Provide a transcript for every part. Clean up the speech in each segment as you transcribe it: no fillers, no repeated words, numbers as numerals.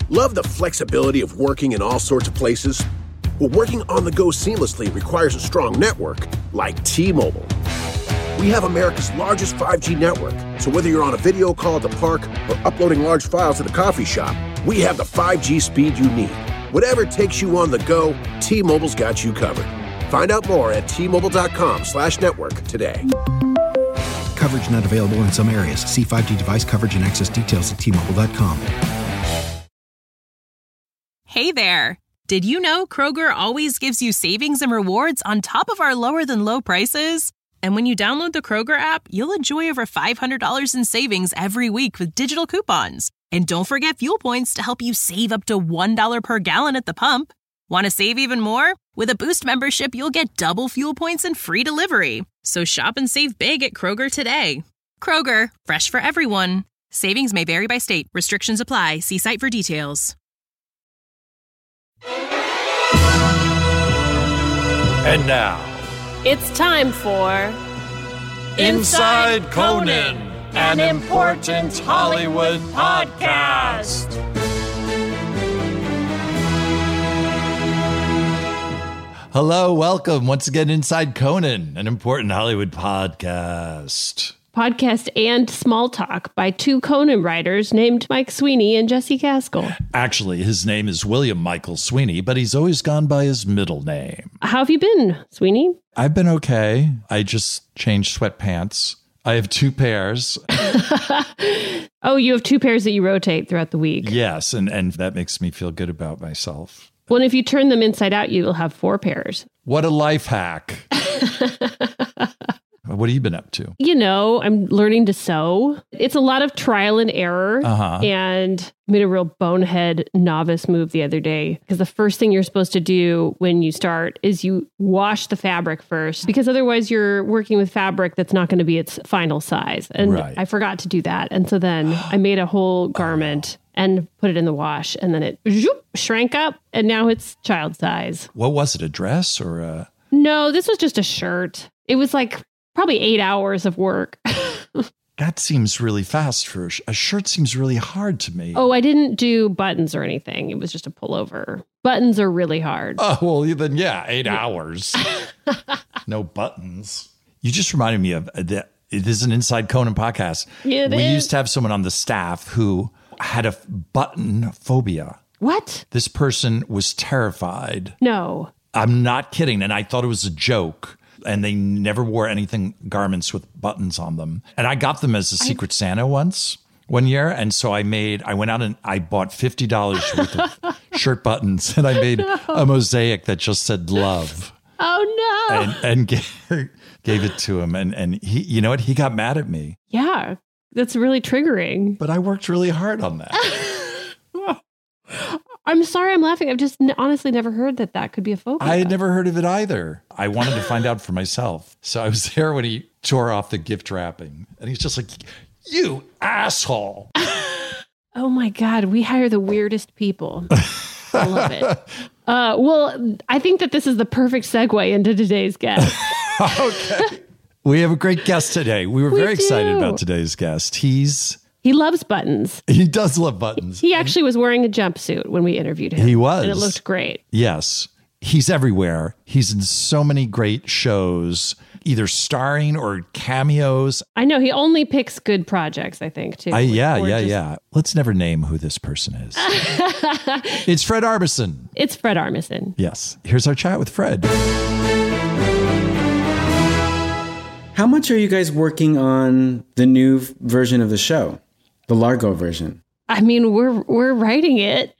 Love the flexibility of working in all sorts of places? Well, working on the go seamlessly requires a strong network like T-Mobile. We have America's largest 5G network, so whether you're on a video call at the park or uploading large files at the coffee shop, we have the 5G speed you need. Whatever takes you on the go, T-Mobile's got you covered. Find out more at T-Mobile.com/network today. Coverage not available in some areas. See 5G device coverage and access details at T-Mobile.com. Hey there. Did you know Kroger always gives you savings and rewards on top of our lower than low prices? And when you download the Kroger app, you'll enjoy over $500 in savings every week with digital coupons. And don't forget fuel points to help you save up to $1 per gallon at the pump. Want to save even more? With a Boost membership, you'll get double fuel points and free delivery. So shop and save big at Kroger today. Kroger, fresh for everyone. Savings may vary by state. Restrictions apply. See site for details. And now, it's time for Inside Conan, an important Hollywood podcast. Hello, welcome once again, Inside Conan, an important Hollywood podcast. Podcast and Small Talk by two Conan writers named Mike Sweeney and Jesse Gaskell. Actually, his name is William Michael Sweeney, but he's always gone by his middle name. How have you been, Sweeney? I've been okay. I just changed sweatpants. I have two pairs. Oh, you have two pairs that you rotate throughout the week. Yes, and that makes me feel good about myself. Well, if you turn them inside out, you will have four pairs. What a life hack. What have you been up to? You know, I'm learning to sew. It's a lot of trial and error. And I made a real bonehead novice move the other day because the first thing you're supposed to do when you start is you wash the fabric first, because otherwise you're working with fabric that's not going to be its final size. And I forgot to do that. And so then I made a whole garment and put it in the wash, and then it shrank up, and now it's child size. What was it, a dress or a... No, this was just a shirt. It was like probably 8 hours of work. That seems really fast for a shirt. Seems really hard to me. Oh, I didn't do buttons or anything. It was just a pullover. Buttons are really hard. Oh, well, then, yeah, 8 hours. No buttons. You just reminded me of that. It is an Inside Conan podcast. Yeah, we used to have someone on the staff who had a button phobia. What? This person was terrified. No. I'm not kidding. And I thought it was a joke. And they never wore garments with buttons on them. And I got them as a Secret Santa one year. And so I went out and I bought $50 worth of shirt buttons. And I made a mosaic that just said love. Oh, no. And gave it to him. And he, you know what? He got mad at me. Yeah, that's really triggering. But I worked really hard on that. I'm sorry I'm laughing. I've just honestly never heard that could be a phobia. I had never heard of it either. I wanted to find out for myself. So I was there when he tore off the gift wrapping. And he's just like, you asshole. Oh my God, we hire the weirdest people. I love it. Well, I think that this is the perfect segue into today's guest. Okay. We have a great guest today. We were very excited about today's guest. He loves buttons. He does love buttons. He actually was wearing a jumpsuit when we interviewed him. He was. And it looked great. Yes. He's everywhere. He's in so many great shows, either starring or cameos. I know. He only picks good projects, I think, too. Yeah. Let's never name who this person is. It's Fred Armisen. It's Fred Armisen. Yes. Here's our chat with Fred. How much are you guys working on the new version of the show? The Largo version? I mean, we're writing it.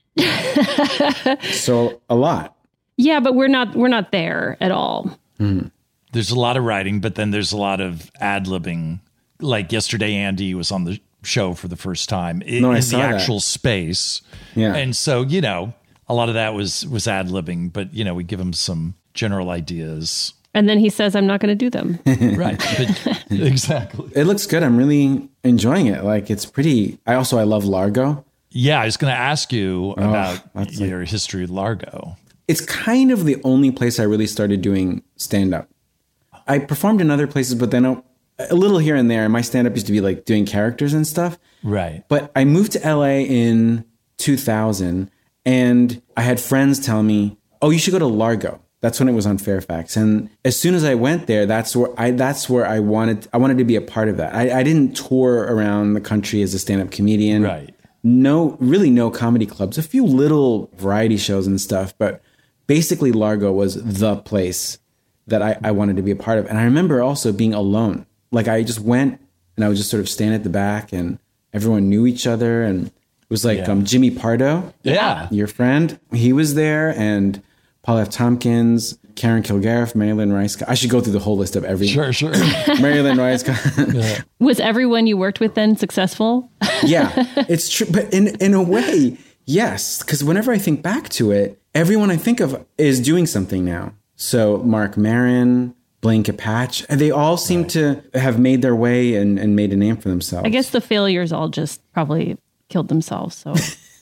So a lot. Yeah, but we're not there at all. Mm. There's a lot of writing, but then there's a lot of ad-libbing. Like yesterday, Andy was on the show for the first time in the actual space. Yeah. And so, you know, a lot of that was ad-libbing, but, you know, we give him some general ideas. And then he says, I'm not going to do them. Right. But, exactly. It looks good. I'm really enjoying it. Like, it's pretty. I love Largo. Yeah, I was going to ask you about your history of Largo. It's kind of the only place I really started doing stand-up. I performed in other places, but then a little here and there. My stand-up used to be like doing characters and stuff. Right. But I moved to LA in 2000, and I had friends tell me, "Oh, you should go to Largo." That's when it was on Fairfax. And as soon as I went there, that's where I wanted to be a part of that. I didn't tour around the country as a stand-up comedian. Right. No comedy clubs, a few little variety shows and stuff, but basically Largo was the place that I wanted to be a part of. And I remember also being alone. Like I just went and I would just sort of stand at the back and everyone knew each other. And it was like Jimmy Pardo, your friend, he was there, and Paul F. Tompkins, Karen Kilgariff, Marilyn Rice. I should go through the whole list of every. Sure. Marilyn Rice. Was everyone you worked with then successful? Yeah, it's true. But in a way, yes. Because whenever I think back to it, everyone I think of is doing something now. So Mark Maron, Blaine Capatch, they all seem to have made their way and made a name for themselves. I guess the failures all just probably killed themselves. So,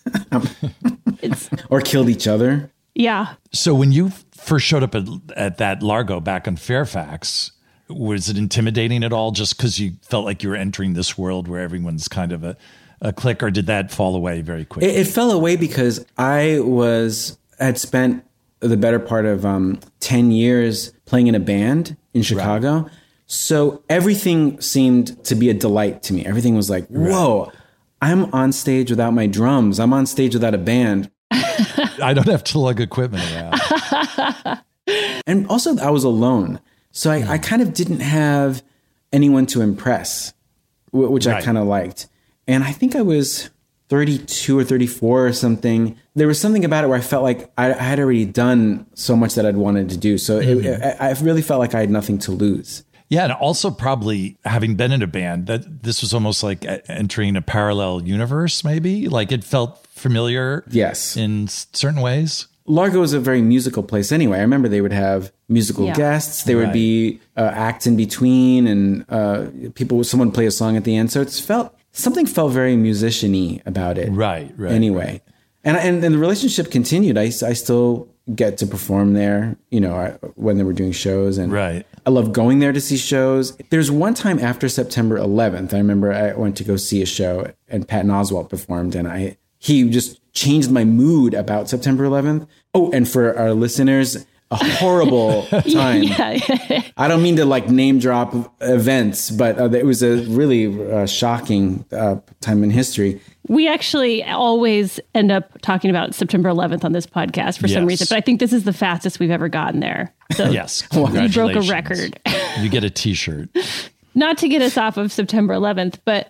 or killed each other. Yeah. So when you first showed up at that Largo back in Fairfax, was it intimidating at all just because you felt like you were entering this world where everyone's kind of a clique, or did that fall away very quickly? It fell away because I had spent the better part of 10 years playing in a band in Chicago. Right. So everything seemed to be a delight to me. Everything was like, whoa, I'm on stage without my drums. I'm on stage without a band. I don't have to lug equipment around. And also I was alone. So I kind of didn't have anyone to impress, which I kind of liked. And I think I was 32 or 34 or something. There was something about it where I felt like I had already done so much that I'd wanted to do. So I really felt like I had nothing to lose. Yeah, and also probably having been in a band, that this was almost like entering a parallel universe, maybe? Like it felt familiar in certain ways? Largo is a very musical place anyway. I remember they would have musical guests. There would be acts in between, and someone would play a song at the end. So something felt very musician-y about it. Right. Anyway. And the relationship continued. I still get to perform there, when they were doing shows. And I love going there to see shows. There's one time after September 11th, I remember I went to go see a show and Patton Oswalt performed, and he just changed my mood about September 11th. Oh, and for our listeners, a horrible time. I don't mean to name drop events, but it was a really shocking time in history. We actually always end up talking about September 11th on this podcast for some reason, but I think this is the fastest we've ever gotten there. So yes, you broke a record. You get a t-shirt. Not to get us off of September 11th, but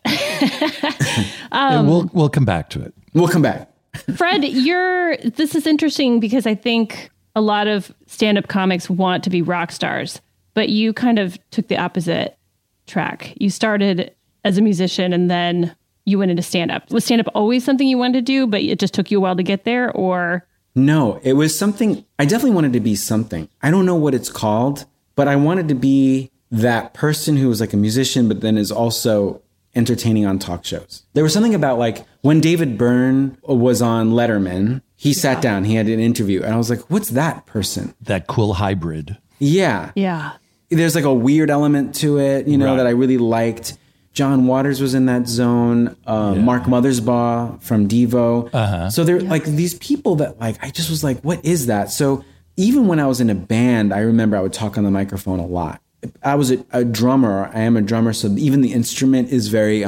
we'll come back to it. We'll come back. Fred, this is interesting because I think a lot of stand-up comics want to be rock stars, but you kind of took the opposite track. You started as a musician and then you went into stand-up. Was stand-up always something you wanted to do, but it just took you a while to get there, or? No, it was something, I definitely wanted to be something. I don't know what it's called, but I wanted to be that person who was like a musician, but then is also entertaining on talk shows. There was something about when David Byrne was on Letterman, he sat down, he had an interview, and I was like, what's that person? That cool hybrid. Yeah. Yeah. There's a weird element to it, that I really liked. John Waters was in that zone. Mark Mothersbaugh from Devo. So they're these people that I just was like, what is that? So even when I was in a band, I remember I would talk on the microphone a lot. I was a drummer. I am a drummer. So even the instrument is very,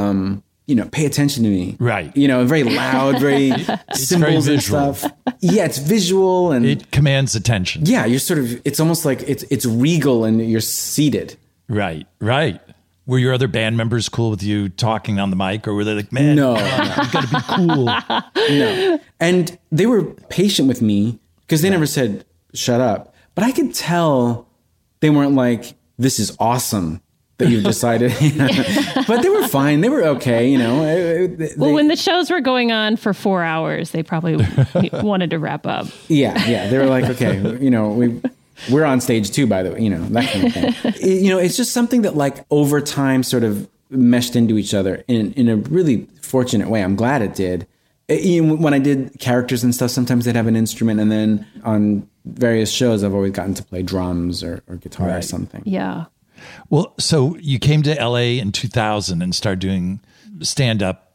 pay attention to me. Right. Very loud, very symbols and stuff. Yeah, it's visual. And it commands attention. Yeah, you're it's almost like it's regal and you're seated. Right. Were your other band members cool with you talking on the mic, or were they like, man, no, you gotta be cool? No. And they were patient with me because they never said, shut up. But I could tell they weren't like, this is awesome that you've decided. But they were fine. They were okay, when the shows were going on for 4 hours, they probably wanted to wrap up. Yeah. They were like, okay, we're on stage too, by the way, that kind of thing. It's just something that over time sort of meshed into each other in a really fortunate way. I'm glad it did. When I did characters and stuff, sometimes they'd have an instrument, and then on various shows, I've always gotten to play drums or guitar or something. Yeah. Well, so you came to LA in 2000 and started doing stand-up,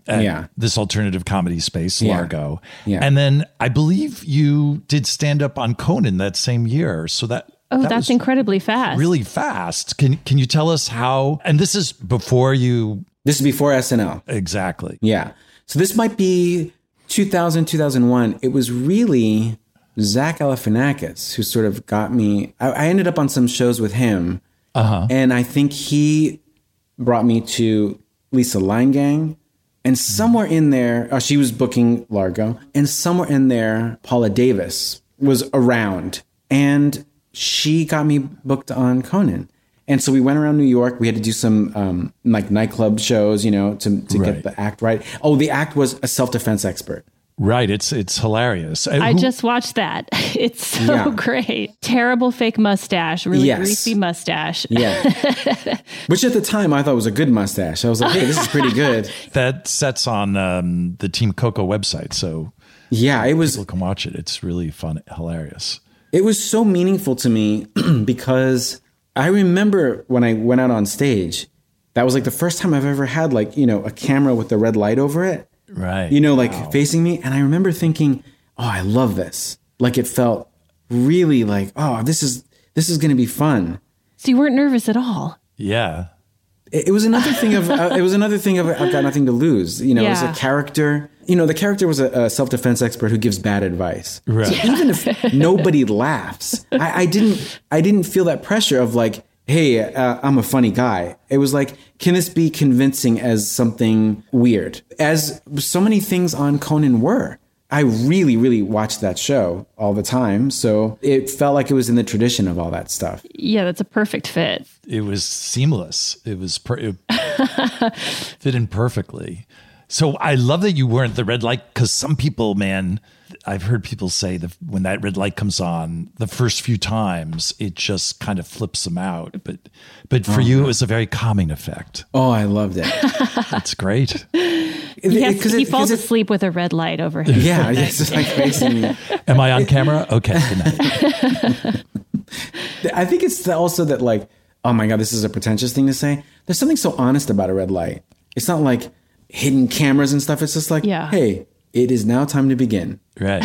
at this alternative comedy space, Largo. Yeah. And then I believe you did stand up on Conan that same year. So that that's incredibly fast. Really fast. Can you tell us how? And this is before you. This is before SNL. Exactly. Yeah. So this might be 2000, 2001. It was really Zach Galifianakis who sort of got me. I ended up on some shows with him. And I think he brought me to Lisa Line Gang. And somewhere in there, she was booking Largo. And somewhere in there, Paula Davis was around. And she got me booked on Conan. And so we went around New York. We had to do some like nightclub shows, to get the act right. Oh, the act was a self-defense expert. Right. It's hilarious. I just watched that. It's so great. Terrible fake mustache, really greasy mustache. Yeah. Which at the time I thought was a good mustache. I was like, hey, this is pretty good. That sets on the Team Coco website. So people can watch it. It's really fun, hilarious. It was so meaningful to me because I remember when I went out on stage, that was like the first time I've ever had like, a camera with the red light over it. Right. Facing me. And I remember thinking, oh, I love this. Like it felt really like, oh, this is going to be fun. So you weren't nervous at all. Yeah. It was another thing of, I've got nothing to lose. It was a character. The character was a self-defense expert who gives bad advice. Right. So even if nobody laughs, I didn't feel that pressure of like, hey, I'm a funny guy. It was like, can this be convincing as something weird? As so many things on Conan were. I really, really watched that show all the time. So it felt like it was in the tradition of all that stuff. Yeah, that's a perfect fit. It was seamless. It fit in perfectly. So I love that you weren't the red light, because some people, man, I've heard people say that when that red light comes on, the first few times, it just kind of flips them out. But for you, it was a very calming effect. Oh, I loved it. That's great. He falls asleep with a red light over him. Yeah, it's like facing me. Am I on camera? Okay, good night. I think it's also that like, oh my God, this is a pretentious thing to say. There's something so honest about a red light. It's not like hidden cameras and stuff. It's just like, hey, it is now time to begin. Right.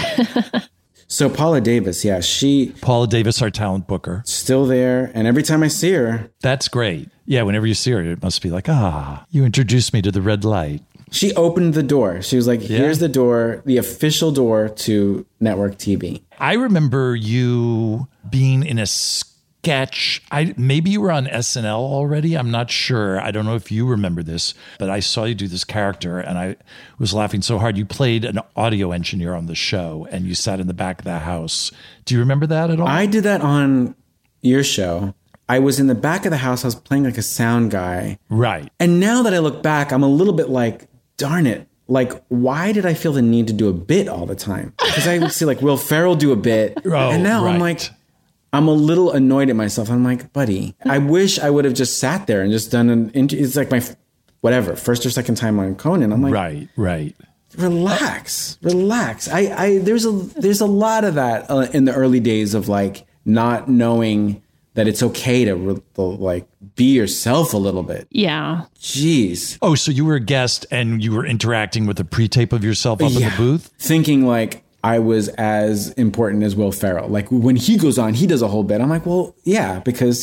So Paula Davis, Paula Davis, our talent booker. Still there. And every time I see her. That's great. Yeah, whenever you see her, it must be like, you introduced me to the red light. She opened the door. She was like, here's the door, the official door to network TV. I remember you being in a sketch. Maybe you were on SNL already. I'm not sure. I don't know if you remember this, but I saw you do this character and I was laughing so hard. You played an audio engineer on the show and you sat in the back of the house. Do you remember that at all? I did that on your show. I was in the back of the house. I was playing like a sound guy. Right. And now that I look back, I'm a little bit like, darn it. Like, why did I feel the need to do a bit all the time? Because I would see like Will Ferrell do a bit. And now I'm like, I'm a little annoyed at myself. I'm like, buddy, I wish I would have just sat there and just done an interview. It's like my, first or second time on Conan. I'm like, right. Relax. There's a lot of that in the early days of like not knowing that it's okay to like be yourself a little bit. Yeah. Jeez. Oh, so you were a guest and you were interacting with a pre-tape of yourself up in the booth? Thinking like I was as important as Will Ferrell. Like when he goes on, he does a whole bit. I'm like, well, yeah, because,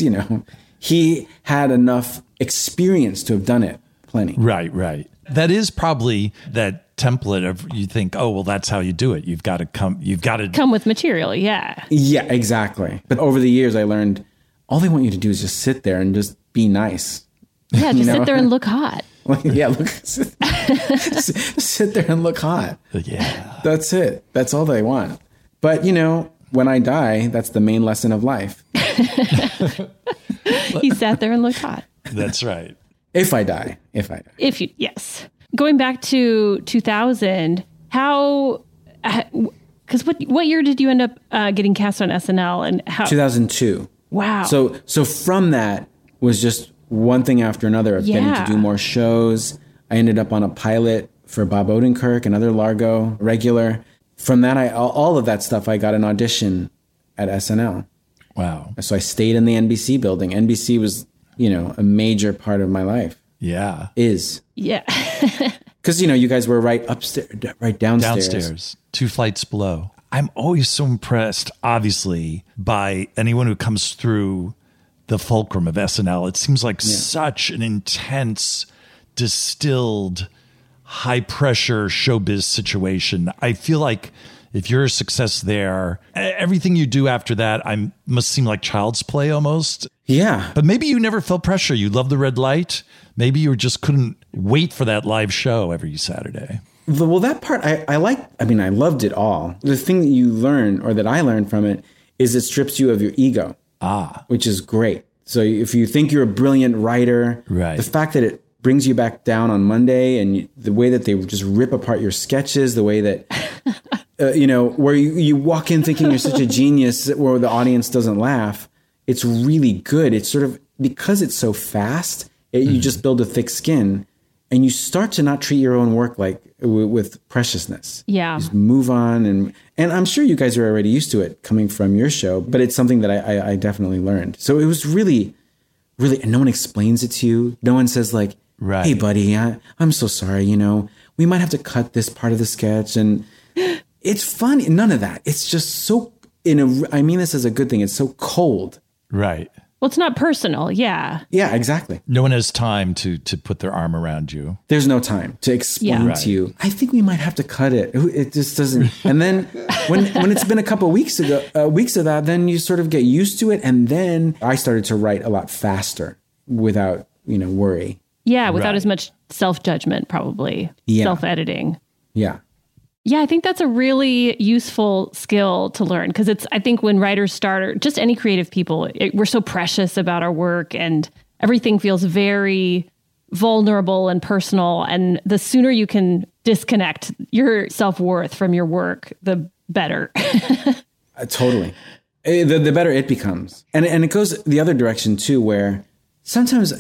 he had enough experience to have done it plenty. Right. That is probably that template of you think, oh, well, that's how you do it. You've got to come with material. Yeah. Yeah, exactly. But over the years, I learned all they want you to do is just sit there and just be nice. Yeah, just sit there and look hot. Sit there and look hot. Yeah. That's it. That's all they want. But, when I die, that's the main lesson of life. He sat there and looked hot. That's right. If I die. Yes. Going back to 2000, because what year did you end up getting cast on SNL and how? 2002. Wow. So from that was just one thing after another of getting to do more shows. I ended up on a pilot for Bob Odenkirk, another Largo regular. From that, all of that stuff, I got an audition at SNL. Wow. So I stayed in the NBC building. NBC was, a major part of my life. Yeah. Is. Yeah. Because, you guys were right upstairs, right downstairs. Downstairs, 2 flights below. I'm always so impressed, obviously, by anyone who comes through the fulcrum of SNL. It seems like such an intense, distilled, high-pressure showbiz situation. I feel like if you're a success there, everything you do after that must seem like child's play almost. Yeah. But maybe you never felt pressure. You love the red light. Maybe you just couldn't wait for that live show every Saturday. Well, that part I loved it all. The thing that you learn, or that I learned from it, is it strips you of your ego. Which is great. So if you think you're a brilliant writer, right, the fact that it brings you back down on Monday, and the way that they just rip apart your sketches, the way that, where you walk in thinking you're such a genius where the audience doesn't laugh, it's really good. It's sort of, because it's so fast, you just build a thick skin. And you start to not treat your own work like with preciousness. Yeah. Just move on. And I'm sure you guys are already used to it coming from your show, but it's something that I definitely learned. So it was really, really, and no one explains it to you. No one says like, right, hey, buddy, I'm so sorry. We might have to cut this part of the sketch. And it's fun. None of that. It's just so, I mean this as a good thing. It's so cold. Right. Well, it's not personal. Yeah. Yeah, exactly. No one has time to put their arm around you. There's no time to explain to you. I think we might have to cut it. It just doesn't. And then when it's been a couple of weeks of that, then you sort of get used to it. And then I started to write a lot faster without, worry. Yeah, without as much self-judgment, probably. Yeah. Self-editing. Yeah. Yeah, I think that's a really useful skill to learn, because I think when writers start, or just any creative people, we're so precious about our work, and everything feels very vulnerable and personal. And the sooner you can disconnect your self-worth from your work, the better. Totally. The better it becomes. And it goes the other direction too, where sometimes,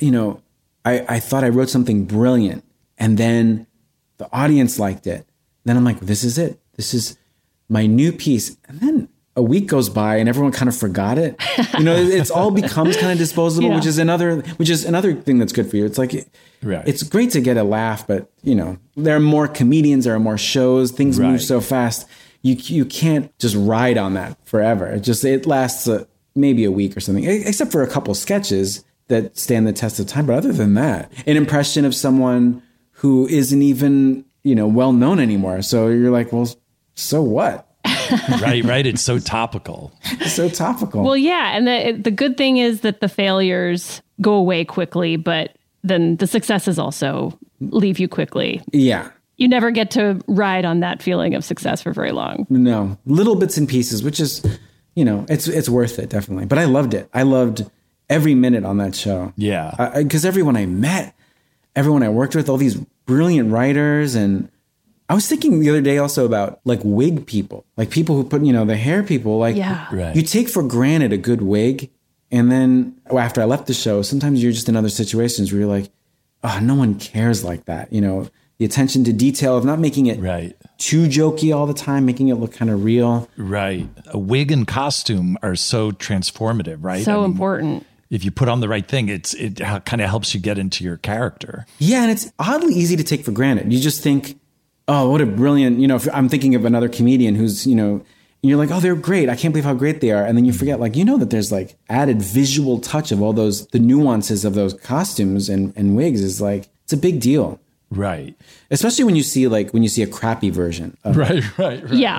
I thought I wrote something brilliant, and then the audience liked it. Then I'm like, this is it. This is my new piece. And then a week goes by and everyone kind of forgot it. It's all becomes kind of disposable, which is another thing that's good for you. It's like, It's great to get a laugh, but there are more comedians, there are more shows, things move so fast. You can't just ride on that forever. It lasts maybe a week or something, except for a couple sketches that stand the test of time. But other than that, an impression of someone who isn't even well known anymore. So you're like, well, so what? Right. It's so topical. Well, yeah. And the good thing is that the failures go away quickly, but then the successes also leave you quickly. Yeah. You never get to ride on that feeling of success for very long. No, little bits and pieces, which is, it's worth it, definitely. But I loved it. I loved every minute on that show. Yeah. Because everyone I met, everyone I worked with, all these brilliant writers. And I was thinking the other day also about like wig people, like people who put, the hair people, like you take for granted a good wig. And then after I left the show, sometimes you're just in other situations where you're like, oh, no one cares like that. The attention to detail of not making it too jokey all the time, making it look kind of real. Right. A wig and costume are so transformative, right? So important. If you put on the right thing, it kind of helps you get into your character. Yeah, and it's oddly easy to take for granted. You just think, oh, what a brilliant, if I'm thinking of another comedian who's, and you're like, oh, they're great. I can't believe how great they are. And then you forget, like, that there's like added visual touch of all the nuances of those costumes and wigs is like, it's a big deal. Right. Especially when you see a crappy version. Of right. Yeah.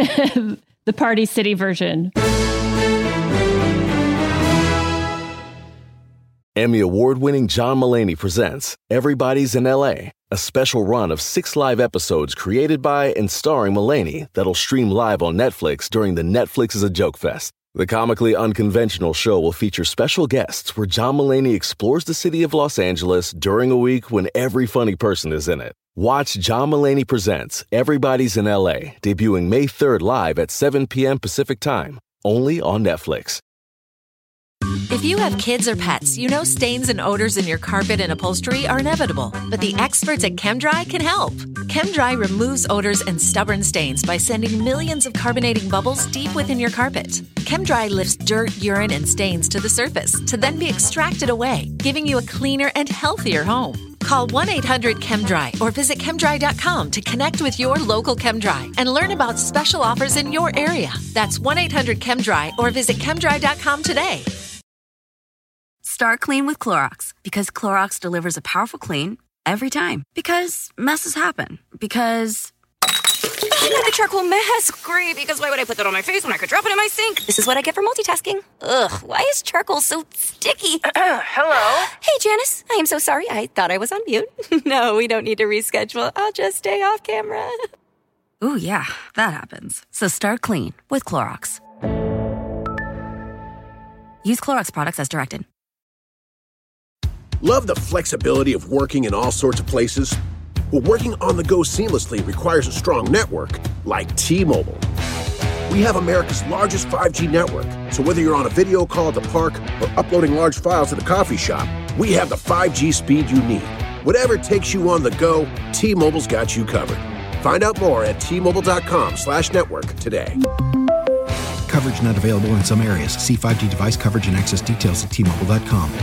The Party City version. Emmy award-winning John Mulaney presents Everybody's in LA, a special run of 6 live episodes created by and starring Mulaney that'll stream live on Netflix during the Netflix is a Joke Fest. The comically unconventional show will feature special guests where John Mulaney explores the city of Los Angeles during a week when every funny person is in it. Watch John Mulaney Presents Everybody's in LA, debuting May 3rd live at 7 p.m. Pacific Time, only on Netflix. If you have kids or pets, stains and odors in your carpet and upholstery are inevitable. But the experts at ChemDry can help. ChemDry removes odors and stubborn stains by sending millions of carbonating bubbles deep within your carpet. ChemDry lifts dirt, urine, and stains to the surface to then be extracted away, giving you a cleaner and healthier home. Call 1-800-ChemDry or visit chemdry.com to connect with your local ChemDry and learn about special offers in your area. That's 1-800-ChemDry or visit chemdry.com today. Start clean with Clorox because Clorox delivers a powerful clean every time. Because messes happen. Because the charcoal mask. Great, because why would I put that on my face when I could drop it in my sink? This is what I get for multitasking. Ugh, why is charcoal so sticky? Hello? Hey, Janice. I am so sorry. I thought I was on mute. No, we don't need to reschedule. I'll just stay off camera. Ooh, yeah, that happens. So start clean with Clorox. Use Clorox products as directed. Love the flexibility of working in all sorts of places? Well, working on the go seamlessly requires a strong network like T-Mobile. We have America's largest 5G network, so whether you're on a video call at the park or uploading large files at a coffee shop, we have the 5G speed you need. Whatever takes you on the go, T-Mobile's got you covered. Find out more at T-Mobile.com/network today. Coverage not available in some areas. See 5G device coverage and access details at T-Mobile.com.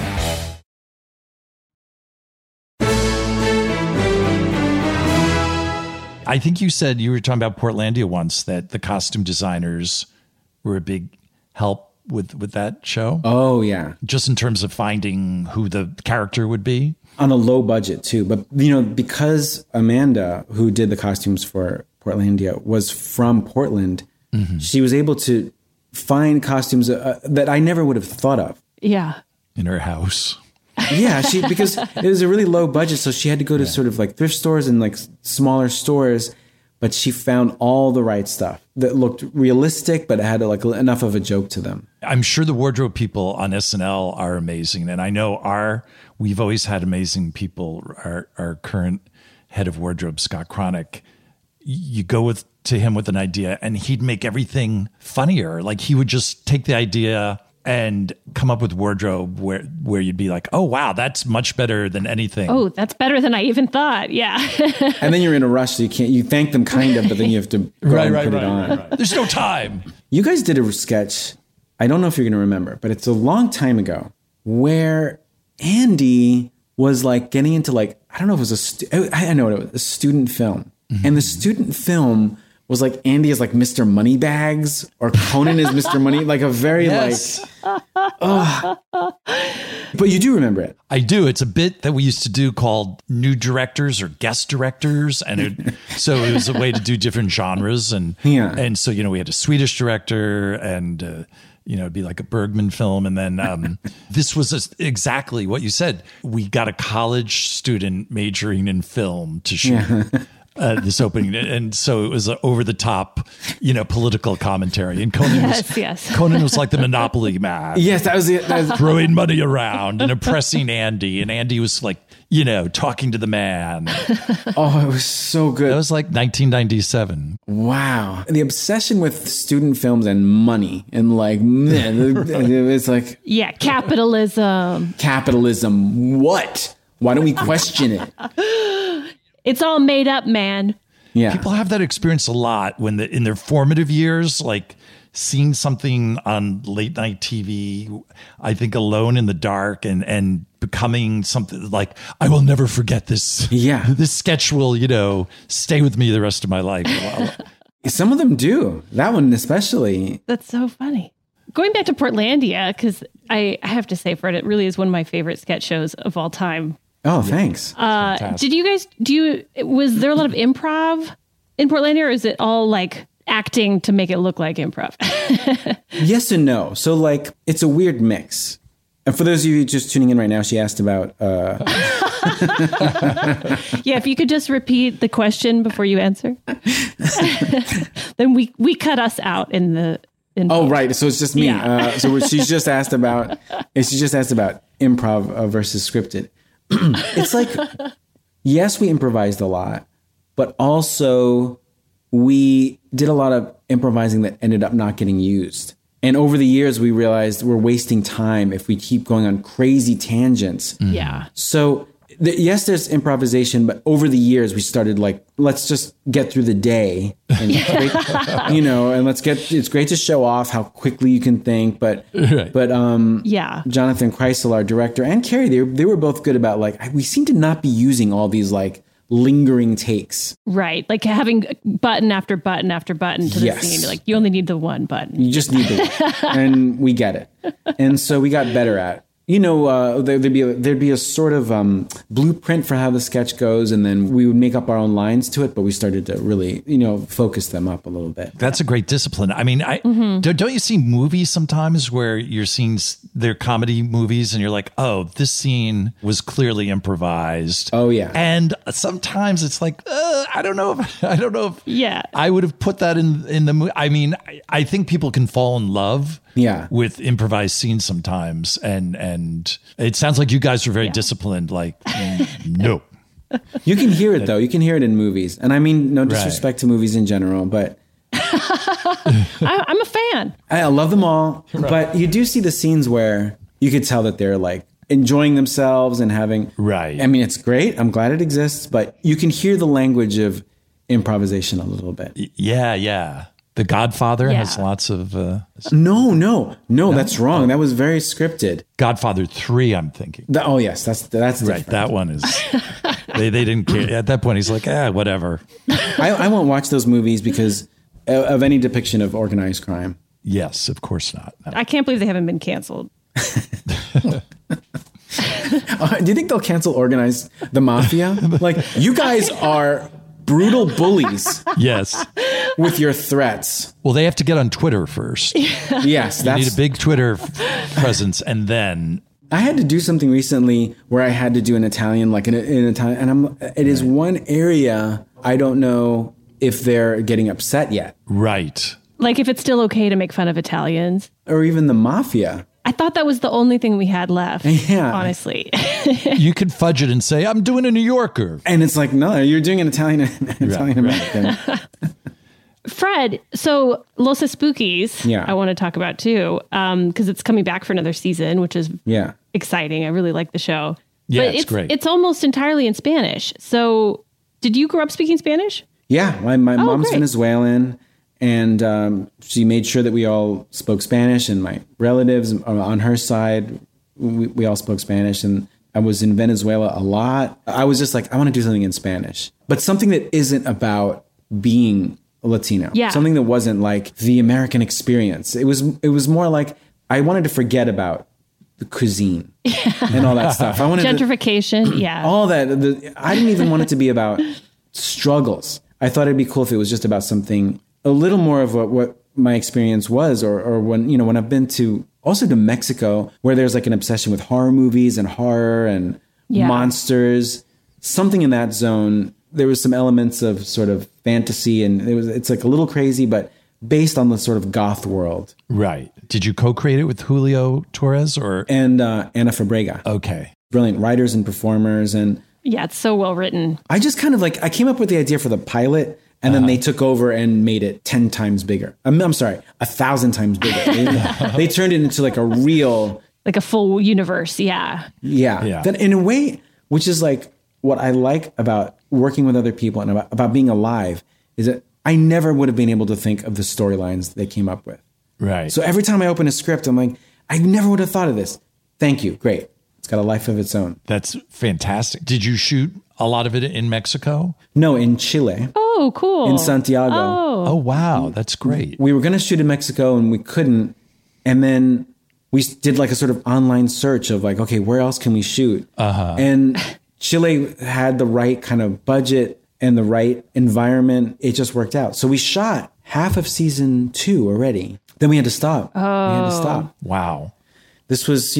I think you said you were talking about Portlandia once, that the costume designers were a big help with that show. Oh, yeah. Just in terms of finding who the character would be. On a low budget, too. But, because Amanda, who did the costumes for Portlandia, was from Portland, she was able to find costumes that I never would have thought of. Yeah. In her house. Yeah, because it was a really low budget, so she had to go to sort of like thrift stores and like smaller stores, but she found all the right stuff that looked realistic, but had like enough of a joke to them. I'm sure the wardrobe people on SNL are amazing, and I know we've always had amazing people. Our current head of wardrobe, Scott Cronick, you go to him with an idea, and he'd make everything funnier. Like he would just take the idea and come up with wardrobe where you'd be like, oh, wow, that's much better than anything. Oh, that's better than I even thought. Yeah. And then you're in a rush, so you thank them kind of, but then you have to go and put it on. Right. There's no time. You guys did a sketch, I don't know if you're going to remember, but it's a long time ago, where Andy was like getting into like, I don't know if it was I know what it was, a student film. Mm-hmm. And the student film was like Andy is like Mr. Moneybags or Conan is Mr. Money, like a very But you do remember it. I do. It's a bit that we used to do called new directors or guest directors. And so it was a way to do different genres. And so, we had a Swedish director and, it'd be like a Bergman film. And then this was exactly what you said. We got a college student majoring in film to shoot. This opening, and so it was over the top, political commentary. And Conan was like the Monopoly man. Yes, that was it. Throwing money around and oppressing Andy, and Andy was like, talking to the man. Oh, it was so good. That was like 1997. Wow, the obsession with student films and money, and like, it's like, capitalism. Capitalism. What? Why don't we question it? It's all made up, man. Yeah. People have that experience a lot when in their formative years, like seeing something on late night TV, I think Alone in the Dark and becoming something like, I will never forget this. Yeah. This sketch will, stay with me the rest of my life. Some of them do. That one especially. That's so funny. Going back to Portlandia, because I have to say, Fred, it really is one of my favorite sketch shows of all time. Oh, thanks. Did you guys, was there a lot of improv in Portlandia, or is it all like acting to make it look like improv? Yes and no. So like, it's a weird mix. And for those of you just tuning in right now, she asked about... Yeah, if you could just repeat the question before you answer. Then we cut us out in the... Oh, right. So it's just me. Yeah. So she's just asked about improv versus scripted. It's like, yes, we improvised a lot, but also we did a lot of improvising that ended up not getting used. And over the years, we realized we're wasting time if we keep going on crazy tangents. Yeah. So yes, there's improvisation, but over the years we started like, let's just get through the day, and and it's great to show off how quickly you can think. But Jonathan Kreisel, our director, and Carrie, they were both good about like, we seem to not be using all these like lingering takes. Right. Like having button after button after button to the scene. You're like, you only need the one button. You just need the one. And we get it. And so we got better at it. There'd be a sort of blueprint for how the sketch goes, and then we would make up our own lines to it, but we started to really, focus them up a little bit. That's a great discipline. I mean, don't you see movies sometimes where you're seeing they're comedy movies and you're like, oh, this scene was clearly improvised. Oh, yeah. And sometimes it's like, I don't know if I would have put that in the movie. I mean, I think people can fall in love with improvised scenes sometimes. And it sounds like you guys are very disciplined. Like, no. You can hear it, though. You can hear it in movies. And I mean, no disrespect to movies in general, but I'm a fan. I love them all. Right. But you do see the scenes where you could tell that they're like enjoying themselves and having... Right. I mean, it's great. I'm glad it exists. But you can hear the language of improvisation a little bit. Yeah. The Godfather has lots of... No, that's wrong. That was very scripted. Godfather 3, I'm thinking. Yes, that's different. Right, that one is... they didn't care. At that point, he's like, whatever. I won't watch those movies because of any depiction of organized crime. Yes, of course not. No. I can't believe they haven't been canceled. Do you think they'll cancel the mafia? Like, you guys are... brutal bullies. Yes. With your threats. Well, they have to get on Twitter first. Yes. You need a big Twitter presence, and then... I had to do something recently where I had to do an Italian, like in Italian, and it is one area I don't know if they're getting upset yet. Right. Like if it's still okay to make fun of Italians. Or even the mafia. I thought that was the only thing we had left, honestly. You could fudge it and say, I'm doing a New Yorker. And it's like, no, you're doing an Italian American. Right. Fred, so Los Spookies, I want to talk about too, because it's coming back for another season, which is exciting. I really like the show. Yeah, but it's great. It's almost entirely in Spanish. So did you grow up speaking Spanish? Yeah, my mom's Venezuelan. And she made sure that we all spoke Spanish, and my relatives on her side, we all spoke Spanish. And I was in Venezuela a lot. I was just like, I want to do something in Spanish, but something that isn't about being Latino. Yeah. Something that wasn't like the American experience. It was more like I wanted to forget about the cuisine and all that stuff. I wanted gentrification, all that. I didn't even want it to be about struggles. I thought it'd be cool if it was just about something a little more of what my experience was, or when I've been to Mexico, where there's like an obsession with horror movies and horror and monsters, something in that zone. There was some elements of sort of fantasy, and it's like a little crazy, but based on the sort of goth world. Right. Did you co-create it with Julio Torres and Ana Fabrega? Okay. Brilliant writers and performers. And yeah, it's so well written. I just kind of I came up with the idea for the pilot. And then they took over and made it 10 times bigger. I'm sorry, 1,000 times bigger. They turned it into like a real... Like a full universe, yeah. Yeah. That in a way, which is like what I like about working with other people and about being alive, is that I never would have been able to think of the storylines they came up with. Right. So every time I open a script, I'm like, I never would have thought of this. Thank you. Great. It's got a life of its own. That's fantastic. Did you shoot a lot of it in Mexico? No, in Chile. Oh, cool. In Santiago. Oh, wow. That's great. We were going to shoot in Mexico and we couldn't. And then we did like a sort of online search of like, okay, where else can we shoot? And Chile had the right kind of budget and the right environment. It just worked out. So we shot half of season 2 already. Then we had to stop. We had to stop. Wow. This was,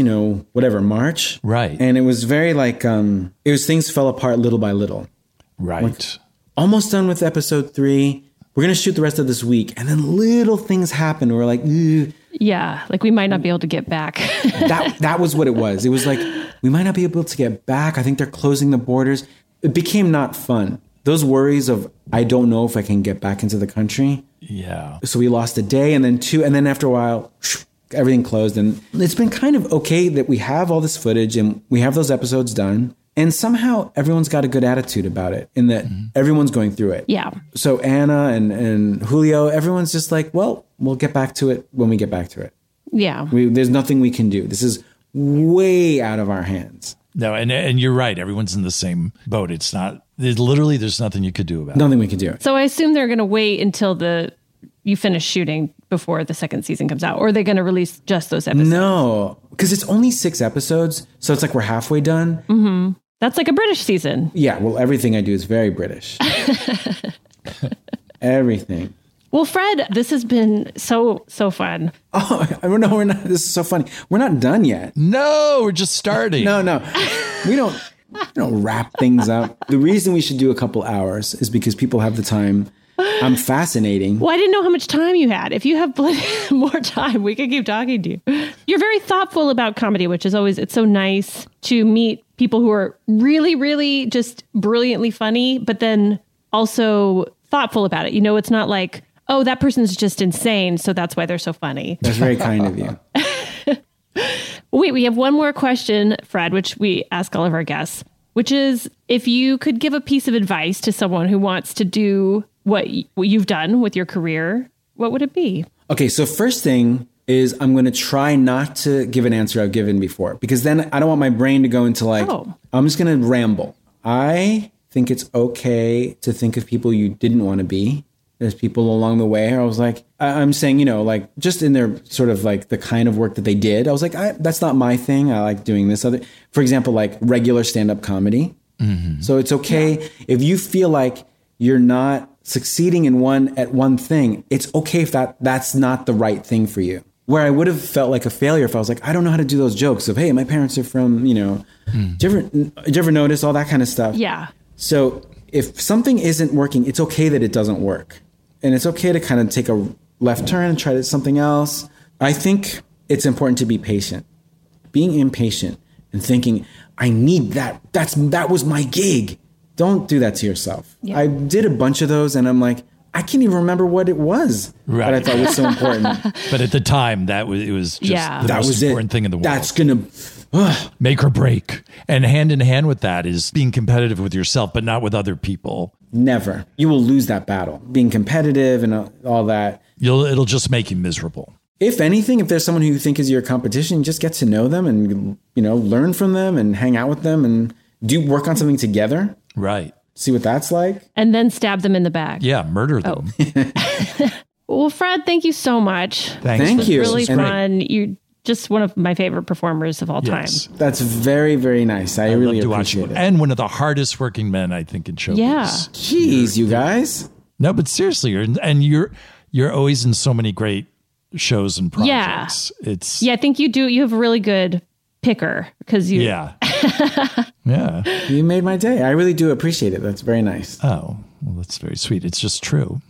March. Right. And it was very like, things fell apart little by little. Right. Like, almost done with episode 3. We're going to shoot the rest of this week. And then little things happen. We're like, ugh. Yeah. Like we might not be able to get back. That was what it was. It was like, we might not be able to get back. I think they're closing the borders. It became not fun. Those worries of, I don't know if I can get back into the country. Yeah. So we lost a day and then 2. And then after a while, everything closed. And it's been kind of okay that we have all this footage and we have those episodes done. And somehow everyone's got a good attitude about it in that everyone's going through it. Yeah. So Anna and Julio, everyone's just like, well, we'll get back to it when we get back to it. Yeah. There's nothing we can do. This is way out of our hands. No, and you're right. Everyone's in the same boat. There's nothing you could do about it. Nothing we can do. So I assume they're going to wait until you finish shooting before the second season comes out, or are they going to release just those episodes? No, because it's only 6 episodes. So it's like we're halfway done. Mm-hmm. That's like a British season. Yeah. Well, everything I do is very British. Everything. Well, Fred, this has been so fun. Oh, no, we're not. This is so funny. We're not done yet. No, we're just starting. No. We don't wrap things up. The reason we should do a couple hours is because people have the time. I'm fascinating. Well, I didn't know how much time you had. If you have more time, we could keep talking to you. You're very thoughtful about comedy, which is always, it's so nice to meet people who are really, really just brilliantly funny, but then also thoughtful about it. You know, it's not like, oh, that person's just insane, so that's why they're so funny. That's very kind of you. Wait, we have one more question, Fred, which we ask all of our guests, which is if you could give a piece of advice to someone who wants to do what you've done with your career, what would it be? Okay, so first thing is I'm going to try not to give an answer I've given before, because then I don't want my brain to go into like, I'm just going to ramble. I think it's okay to think of people you didn't want to be. There's people along the way. I was like, I'm saying, you know, like just in their sort of like the kind of work that they did. I was like, that's not my thing. I like doing this other, for example, like regular stand-up comedy. Mm-hmm. So it's okay if you feel like you're not succeeding in one thing. It's okay if that's not the right thing for you. Where I would have felt like a failure if I was like, I don't know how to do those jokes of, hey, my parents are from, you know, did you ever notice all that kind of stuff? Yeah. So if something isn't working, it's okay that it doesn't work. And it's okay to kind of take a left turn and try something else. I think it's important to be patient. Being impatient and thinking, I need that. That was my gig. Don't do that to yourself. Yeah. I did a bunch of those and I'm like, I can't even remember what it was that I thought was so important. But at the time, it was just the most important thing in the world. That's going to make or break. And hand in hand with that is being competitive with yourself, but not with other people. Never. You will lose that battle. Being competitive and all that. It'll just make you miserable. If anything, if there's someone who you think is your competition, just get to know them and, you know, learn from them and hang out with them and work on something together. Right. See what that's like. And then stab them in the back. Yeah, murder them. Well, Fred, thank you so much. Thank you. It was really fun. You're just one of my favorite performers of all time. That's very, very nice. I really appreciate it. And one of the hardest working men, I think, in showbiz. Yeah. Jeez, you guys. No, but seriously, you're always in so many great shows and projects. Yeah. I think you have a really good picker because you. Yeah. Yeah. You made my day. I really do appreciate it. That's very nice. Oh, well, that's very sweet. It's just true.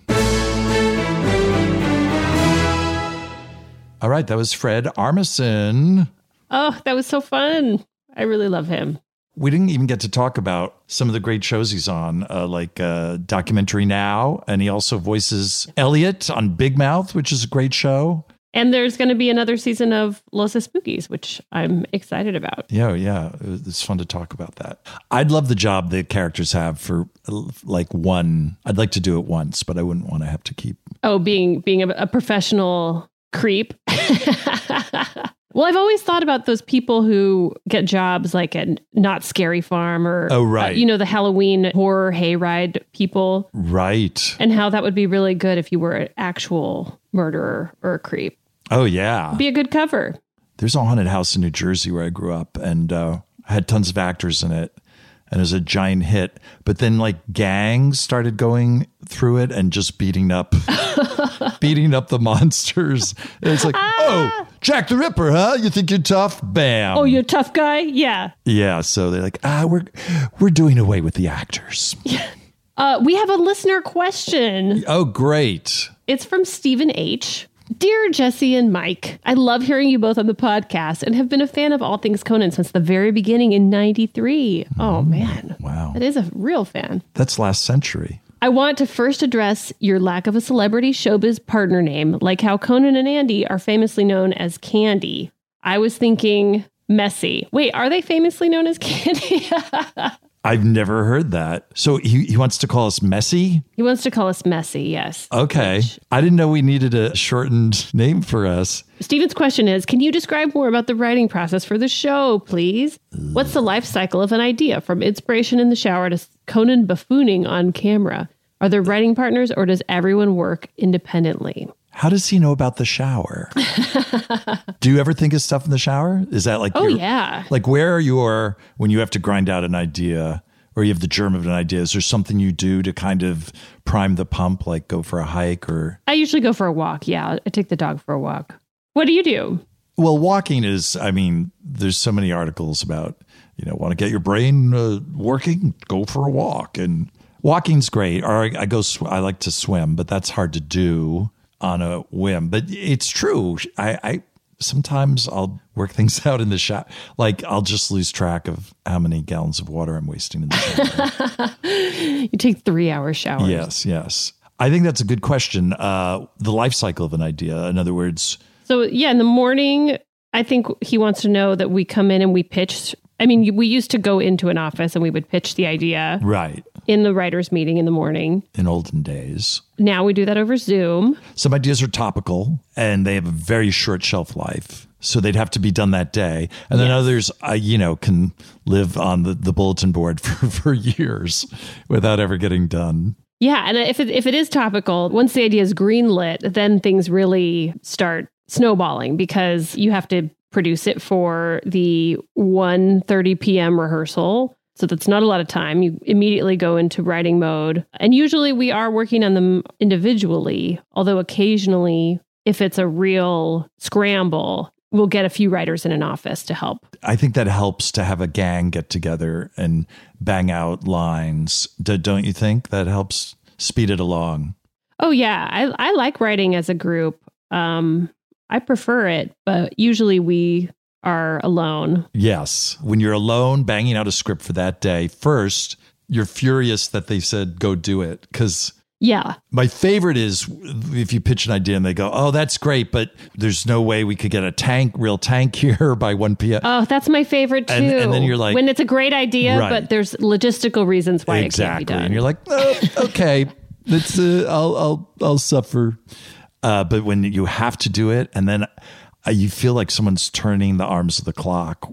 All right. That was Fred Armisen. Oh, that was so fun. I really love him. We didn't even get to talk about some of the great shows he's on, like Documentary Now. And he also voices Elliot on Big Mouth, which is a great show. And there's going to be another season of Los Spookies, which I'm excited about. Yeah. It's fun to talk about that. I'd love the job the characters have for like one. I'd like to do it once, but I wouldn't want to have to keep. Oh, being a professional creep. Well, I've always thought about those people who get jobs like at Not Scary Farm or, the Halloween horror hayride people. Right. And how that would be really good if you were an actual murderer or a creep. Oh, yeah. It'd be a good cover. There's a haunted house in New Jersey where I grew up and had tons of actors in it. And it was a giant hit. But then like gangs started going through it and just beating up the monsters. And it's like, oh, Jack the Ripper, huh? You think you're tough? Bam. Oh, you're a tough guy? Yeah. Yeah. So they're like, we're doing away with the actors. Yeah. We have a listener question. Oh, great. It's from Stephen H. Dear Jesse and Mike, I love hearing you both on the podcast and have been a fan of All Things Conan since the very beginning in '93. Oh, man. Wow. That is a real fan. That's last century. I want to first address your lack of a celebrity showbiz partner name, like how Conan and Andy are famously known as Candy. I was thinking Messy. Wait, are they famously known as Candy? I've never heard that. So he wants to call us Messy? He wants to call us Messy, yes. Okay. I didn't know we needed a shortened name for us. Steven's question is, can you describe more about the writing process for the show, please? What's the life cycle of an idea from inspiration in the shower to Conan buffooning on camera? Are there writing partners or does everyone work independently? How does he know about the shower? Do you ever think of stuff in the shower? Is that like, yeah. Like where are your, when you have to grind out an idea or you have the germ of an idea, is there something you do to kind of prime the pump, like go for a hike or? I usually go for a walk. Yeah. I take the dog for a walk. What do you do? Well, walking is, I mean, there's so many articles about, want to get your brain working, go for a walk. And walking's great. Or I like to swim, but that's hard to do on a whim. But it's true. I sometimes I'll work things out in the shower. Like I'll just lose track of how many gallons of water I'm wasting in the shower. You take 3-hour showers. Yes. I think that's a good question. The life cycle of an idea. In other words. So yeah, in the morning, I think he wants to know that we come in and we pitch. I mean, we used to go into an office and we would pitch the idea. Right. In the writer's meeting in the morning. In olden days. Now we do that over Zoom. Some ideas are topical and they have a very short shelf life. So they'd have to be done that day. And then others, can live on the bulletin board for years without ever getting done. Yeah. And if it is topical, once the idea is greenlit, then things really start snowballing because you have to produce it for the 1:30 p.m. rehearsal. So that's not a lot of time. You immediately go into writing mode. And usually we are working on them individually, although occasionally, if it's a real scramble, we'll get a few writers in an office to help. I think that helps to have a gang get together and bang out lines. Don't you think that helps speed it along? Oh, yeah. I like writing as a group. I prefer it, but usually we are alone. Yes. When you're alone, banging out a script for that day, first, you're furious that they said, go do it. Because my favorite is if you pitch an idea and they go, oh, that's great, but there's no way we could get a real tank here by 1 p.m. Oh, that's my favorite too. And then you're like, when it's a great idea, but there's logistical reasons why it can't be done. And you're like, oh, okay, it's I'll suffer. But when you have to do it, and then you feel like someone's turning the arms of the clock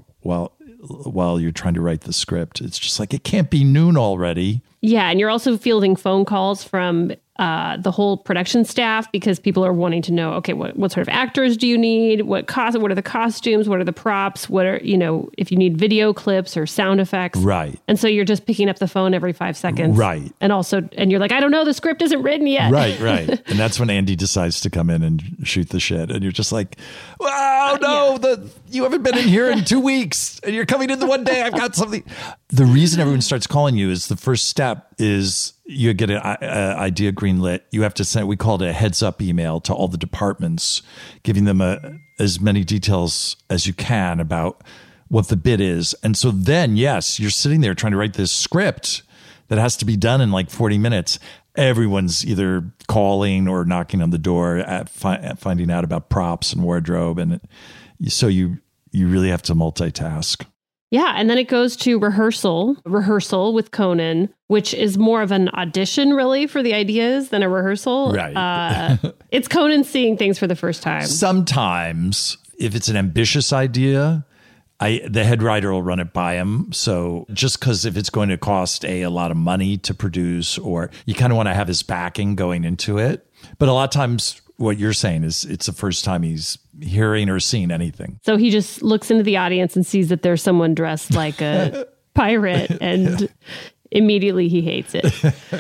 while you're trying to write the script. It's just like, it can't be noon already. Yeah, and you're also fielding phone calls from the whole production staff because people are wanting to know, okay, what sort of actors do you need? What are the costumes? What are the props? What are, if you need video clips or sound effects. Right. And so you're just picking up the phone every 5 seconds. Right. And you're like, I don't know, the script isn't written yet. Right. And that's when Andy decides to come in and shoot the shit. And you're just like, wow, no, you haven't been in here in 2 weeks and you're coming in the one day. I've got something. The reason everyone starts calling you is the first step is you get an idea greenlit. You have to send, we call it a heads up email to all the departments, giving them as many details as you can about what the bid is. And so then, yes, you're sitting there trying to write this script that has to be done in like 40 minutes. Everyone's either calling or knocking on the door at finding out about props and wardrobe. And so you really have to multitask. Yeah, and then it goes to rehearsal with Conan, which is more of an audition, really, for the ideas than a rehearsal. Right. It's Conan seeing things for the first time. Sometimes, if it's an ambitious idea, the head writer will run it by him. So just because if it's going to cost a lot of money to produce, or you kind of want to have his backing going into it. But a lot of times, what you're saying is it's the first time he's hearing or seeing anything. So he just looks into the audience and sees that there's someone dressed like a pirate and immediately he hates it.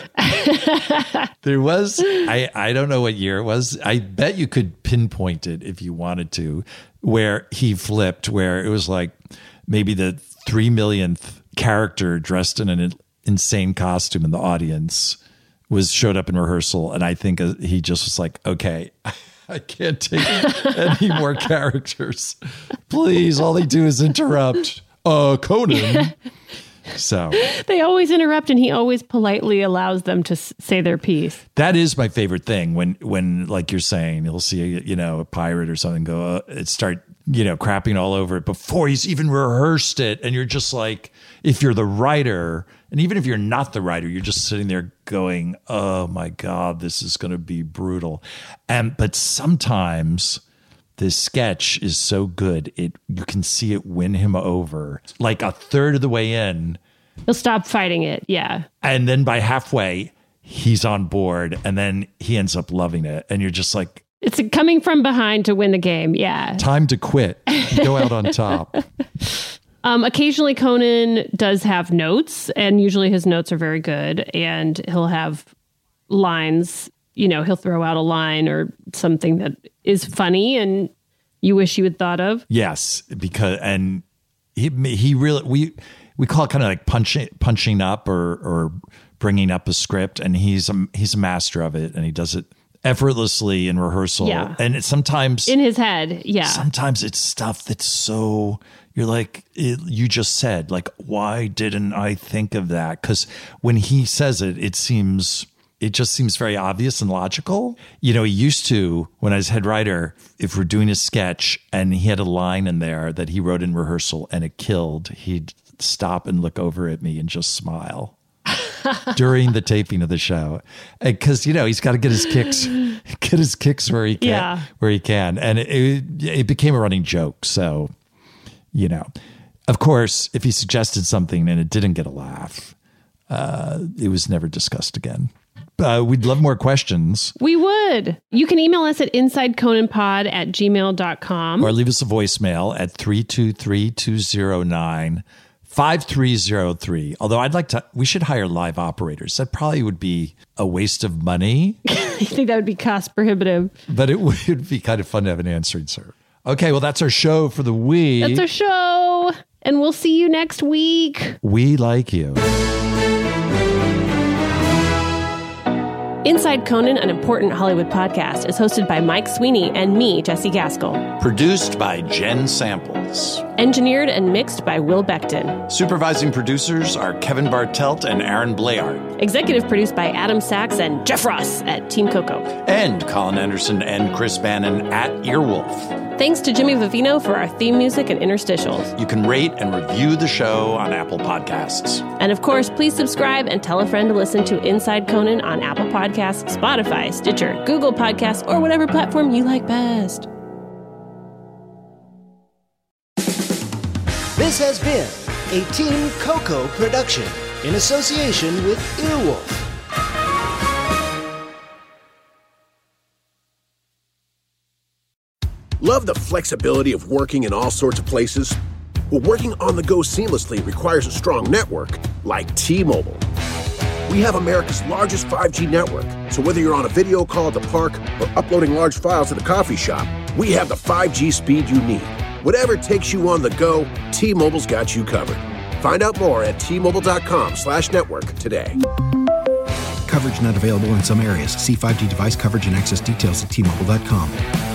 There was, I don't know what year it was. I bet you could pinpoint it if you wanted to, where he flipped, where it was like maybe the 3 millionth character dressed in an insane costume in the audience showed up in rehearsal, and I think he just was like, okay, I can't take any more characters. Please, all they do is interrupt. Conan. So they always interrupt, and he always politely allows them to say their piece. That is my favorite thing when like you're saying, you'll see a pirate or something go, start crapping all over it before he's even rehearsed it. And you're just like, if you're the writer, and even if you're not the writer, you're just sitting there going, oh my God, this is going to be brutal. But sometimes this sketch is so good, you can see it win him over. Like a third of the way in, he'll stop fighting it. Yeah. And then by halfway, he's on board, and then he ends up loving it. And you're just like, it's coming from behind to win the game. Yeah. Time to quit. Go out on top. Occasionally Conan does have notes, and usually his notes are very good, and he'll have lines, he'll throw out a line or something that is funny and you wish you had thought of. Yes, because, and he really, we call it kind of like punching up or bringing up a script, and he's a master of it, and he does it effortlessly in rehearsal. Yeah. And it's sometimes in his head. Yeah. Sometimes it's stuff that's so, you're like, you just said, like, why didn't I think of that? Because when he says it, it just seems very obvious and logical. He used to, when I was head writer, if we're doing a sketch and he had a line in there that he wrote in rehearsal and it killed, he'd stop and look over at me and just smile during the taping of the show. Because, he's got to get his kicks where he can. And it became a running joke. So, of course, if he suggested something and it didn't get a laugh, it was never discussed again. We'd love more questions. We would. You can email us at insideconanpod@gmail.com. Or leave us a voicemail at 323-209-5303. Although we should hire live operators. That probably would be a waste of money. I think that would be cost prohibitive. But it would be kind of fun to have an answering service. Okay, well, that's our show for the week. That's our show. And we'll see you next week. We like you. Inside Conan, an important Hollywood podcast, is hosted by Mike Sweeney and me, Jesse Gaskell. Produced by Jen Samples. Engineered and mixed by Will Beckton. Supervising producers are Kevin Bartelt and Aaron Blayard. Executive produced by Adam Sachs and Jeff Ross at Team Coco. And Colin Anderson and Chris Bannon at Earwolf. Thanks to Jimmy Vivino for our theme music and interstitials. You can rate and review the show on Apple Podcasts. And of course, please subscribe and tell a friend to listen to Inside Conan on Apple Podcasts, Spotify, Stitcher, Google Podcasts, or whatever platform you like best. This has been a Team Coco production in association with Earwolf. Love the flexibility of working in all sorts of places? Well, working on the go seamlessly requires a strong network like T-Mobile. We have America's largest 5G network, so whether you're on a video call at the park or uploading large files at a coffee shop, we have the 5G speed you need. Whatever takes you on the go, T-Mobile's got you covered. Find out more at T-Mobile.com/network today. Coverage not available in some areas. See 5G device coverage and access details at T-Mobile.com.